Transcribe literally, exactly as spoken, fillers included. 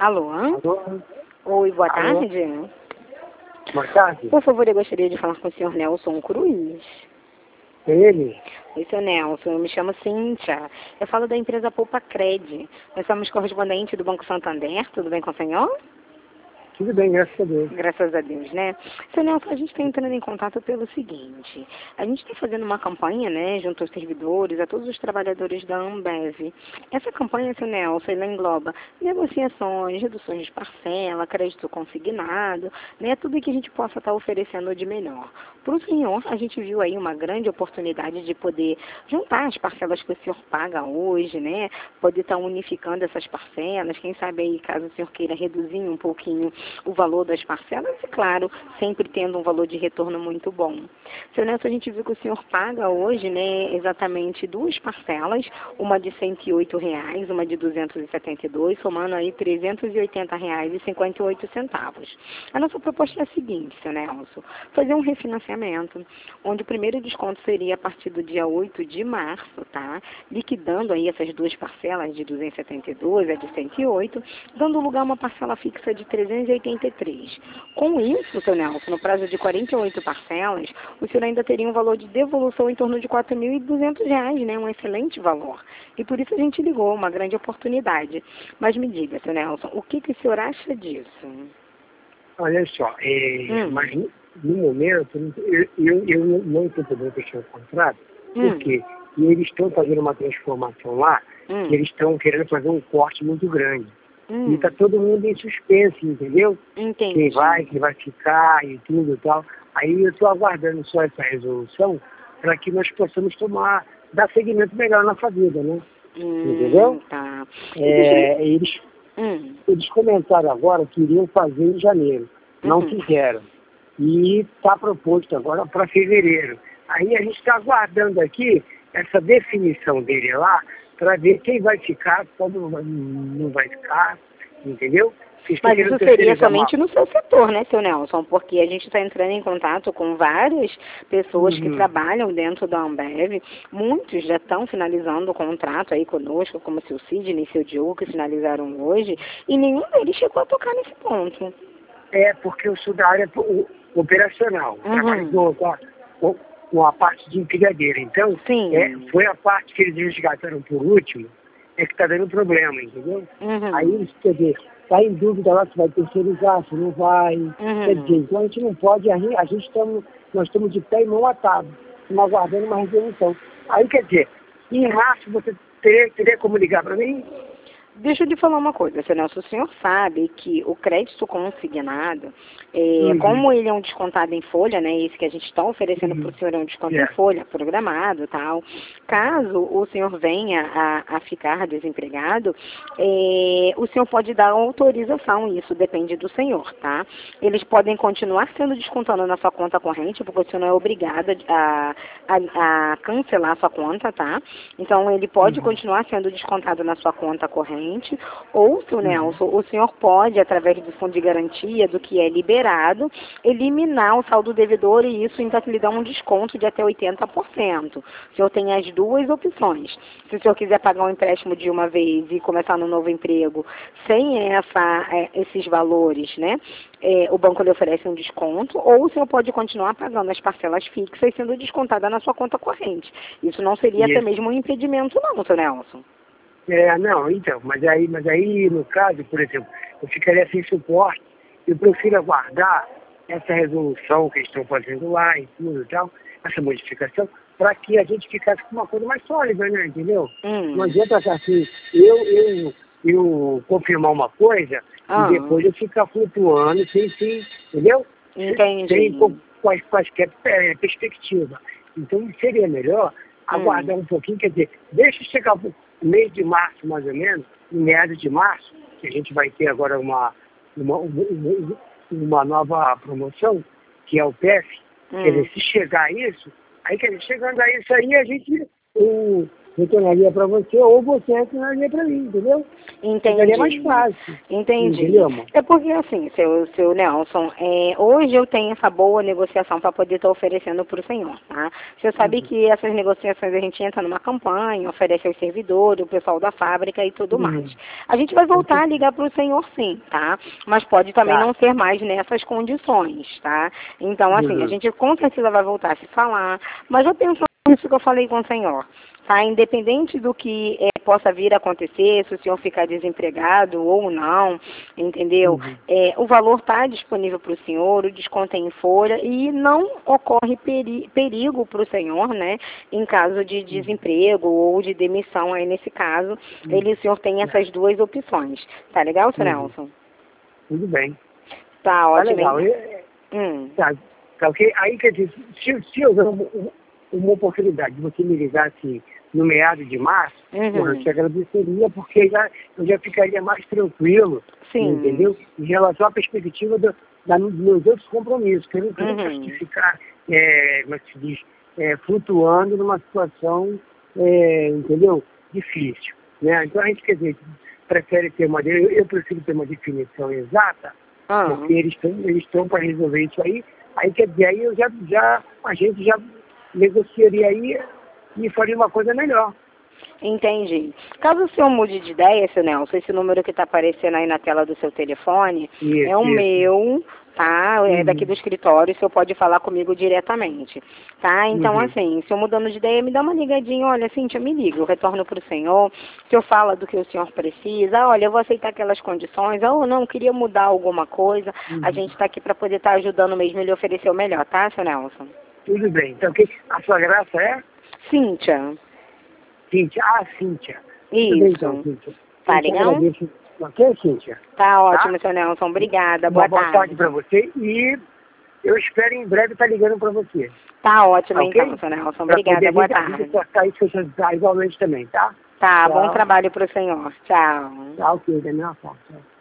Alô? Alô? Oi, boa Alô? tarde. Boa tarde. Por favor, eu gostaria de falar com o senhor Nelson Cruz. É ele? Oi, senhor Nelson, eu me chamo Cíntia. Eu falo da empresa Poupa Cred. Nós somos correspondente do Banco Santander. Tudo bem com o senhor? Tudo bem, graças a Deus. Graças a Deus, né? Seu Nelson, a gente está entrando em contato pelo seguinte. A gente está fazendo uma campanha, né, junto aos servidores, a todos os trabalhadores da Ambev. Essa campanha, seu Nelson, ela engloba negociações, reduções de parcela, crédito consignado, né, tudo que a gente possa estar oferecendo de melhor. Para o senhor, a gente viu aí uma grande oportunidade de poder juntar as parcelas que o senhor paga hoje, né, poder estar unificando essas parcelas, quem sabe aí, caso o senhor queira reduzir um pouquinho o valor das parcelas e, claro, sempre tendo um valor de retorno muito bom. Seu Nelson, a gente viu que o senhor paga hoje, né, exatamente duas parcelas, uma de cento e oito reais, uma de duzentos e setenta e dois, somando aí trezentos e oitenta reais e cinquenta e oito centavos. A nossa proposta é a seguinte, seu Nelson, fazer um refinanciamento, onde o primeiro desconto seria a partir do dia oito de março, tá? Liquidando aí essas duas parcelas de duzentos e setenta e dois e a de cento e oito, dando lugar a uma parcela fixa de trezentos e oitenta e três. Com isso, seu Nelson, no prazo de quarenta e oito parcelas, o senhor ainda teria um valor de devolução em torno de quatro mil e duzentos reais, né? Um excelente valor. E por isso a gente ligou, uma grande oportunidade. Mas me diga, seu Nelson, o que, que o senhor acha disso? Olha só, é, Hum. mas no, no momento, eu, eu, eu não estou podendo fechar o contrato, Hum. porque eles estão fazendo uma transformação lá, Hum. que eles estão querendo fazer um corte muito grande. Hum. E está todo mundo em suspense, entendeu? Entendi. Quem vai, quem vai ficar e tudo e tal. Aí eu estou aguardando só essa resolução para que nós possamos tomar, dar seguimento melhor na nossa vida, né? Hum, Entendeu? tá. É, eles, Hum. eles comentaram agora que iriam fazer em janeiro. Não Uhum. fizeram. E está proposto agora para fevereiro. Aí a gente está aguardando aqui essa definição dele lá para ver quem vai ficar, quando não vai, não vai ficar, entendeu? Vocês estão Mas querendo isso seria terceirizar somente no seu setor, né, seu Nelson? Porque a gente está entrando em contato com várias pessoas que Uhum. trabalham dentro da Ambev. Muitos já estão finalizando o contrato aí conosco, como o seu Sidney e seu Diogo, que finalizaram hoje, e nenhum deles chegou a tocar nesse ponto. É, porque eu sou da área o- operacional, Uhum. trabalho com, com, a, com- com a parte de empilhadeira. Então, Sim. é, foi a parte que eles resgataram por último, é que está dando problema, entendeu? Uhum. Aí eles, quer dizer, está em dúvida lá se vai terceirizar, se não vai. Uhum. Quer dizer, então a gente não pode, a gente, a gente estamos, nós estamos de pé e mão atado, estamos aguardando uma resolução. Aí, quer dizer, em março você teria, teria como ligar para mim? Deixa eu lhe falar uma coisa, seu Nelson. O senhor sabe que o crédito consignado, é, Uhum. como ele é um descontado em folha, né? Esse que a gente está oferecendo Uhum. para o senhor é um desconto É. em folha, programado e tal. Caso o senhor venha a, a ficar desempregado, é, o senhor pode dar autorização, isso depende do senhor, tá? Eles podem continuar sendo descontando na sua conta corrente, porque o senhor não é obrigado a, a, a cancelar a sua conta, tá? Então, ele pode Uhum. continuar sendo descontado na sua conta corrente. Ou, seu Uhum. Nelson, o senhor pode, através do fundo de garantia, do que é liberado, eliminar o saldo devedor e isso ainda lhe dá um desconto de até oitenta por cento. O senhor tem as duas opções. Se o senhor quiser pagar um empréstimo de uma vez e começar no novo emprego sem essa, esses valores, né? É, o banco lhe oferece um desconto, ou o senhor pode continuar pagando as parcelas fixas sendo descontada na sua conta corrente. Isso não seria Isso. até mesmo um impedimento, não, seu Nelson. É, não, então, mas aí, mas aí, no caso, por exemplo, eu ficaria sem suporte, eu prefiro aguardar essa resolução que eles estão fazendo lá e tudo e tal, essa modificação, para que a gente ficasse com uma coisa mais sólida, né, entendeu? Hum. Não adianta assim, eu, eu, eu confirmar uma coisa Ah. e depois eu ficar flutuando sem, sem, entendeu? Entendi. Sem com- quais, quaisquer é, perspectiva. Então seria melhor aguardar um pouquinho, quer dizer, deixa chegar o mês de março, mais ou menos, em meados de março, que a gente vai ter agora uma, uma, uma, uma nova promoção, que é o P F. Hum. Quer dizer, se chegar a isso, aí quer dizer, chegando a isso aí, a gente, o, retornaria para você ou você retornaria para mim, entendeu? Entendi. Seria mais fácil. Entendi. Entendeu, amor? É porque assim, seu, seu Nelson, é, hoje eu tenho essa boa negociação para poder estar oferecendo para o senhor, tá? Você sabe Uhum. que essas negociações a gente entra numa campanha, oferece aos servidores, o pessoal da fábrica e tudo Uhum. mais. A gente vai voltar a ligar para o senhor sim, tá? Mas pode também Tá. não ser mais nessas condições, tá? Então, assim, Uhum. a gente com certeza vai voltar a se falar, mas eu penso nisso que eu falei com o senhor. Tá? Independente do que é, possa vir a acontecer, se o senhor ficar desempregado ou não, entendeu? Uhum. É, o valor está disponível para o senhor, o desconto é em folha e não ocorre peri perigo para o senhor, né? Em caso de desemprego ou de demissão, aí nesse caso, Uhum. ele, o senhor tem essas duas opções. Tá legal, senhor Uhum. Nelson? Tudo bem. Tá Tá ótimo. legal. Hein? É, Hum. Tá, tá ok? Aí, quer dizer, se, se houver uma, uma oportunidade de você me ligar assim, no meado de março, Uhum. porra, eu te agradeceria, porque já, eu já ficaria mais tranquilo, Sim. entendeu? Em relação à perspectiva do, da, dos meus outros compromissos, que eu não quero Uhum. ficar, é, como é que se diz, é, flutuando numa situação, é, entendeu? Difícil. Né? Então a gente, quer dizer, prefere ter uma, eu, eu prefiro ter uma definição exata, Ah. porque eles estão eles estão para resolver isso aí. Aí quer dizer, aí eu já, já, a gente já negociaria aí e faria uma coisa melhor. Entendi. Caso o senhor mude de ideia, seu Nelson, esse número que está aparecendo aí na tela do seu telefone Isso, é o isso. meu, tá? É Uhum. daqui do escritório, o senhor pode falar comigo diretamente, tá? Então, Uhum. assim, se eu mudando de ideia, me dá uma ligadinha, olha, Cíntia, me liga, eu retorno para o senhor, o senhor fala do que o senhor precisa, olha, eu vou aceitar aquelas condições, ou não, queria mudar alguma coisa, Uhum. a gente está aqui para poder estar tá ajudando mesmo ele oferecer o melhor, tá, seu Nelson? Tudo bem. Então, ok? A sua graça é? Cíntia. Cíntia. Ah, Cíntia. Isso. Tudo bem, então, Cíntia. Tá Eu te legal? agradeço. Ok, Cíntia? Tá ótimo, Tá? seu Nelson. Obrigada. Uma Boa, boa tarde. tarde para você e eu espero em breve estar ligando para você. Tá ótimo, Tá, ok? então, seu Nelson. Para Obrigada. poder Boa vir a gente tarde. cortar isso igualmente também, tá? Tá, bom Tchau. trabalho pro senhor. Tchau. Tá, ok, da minha parte.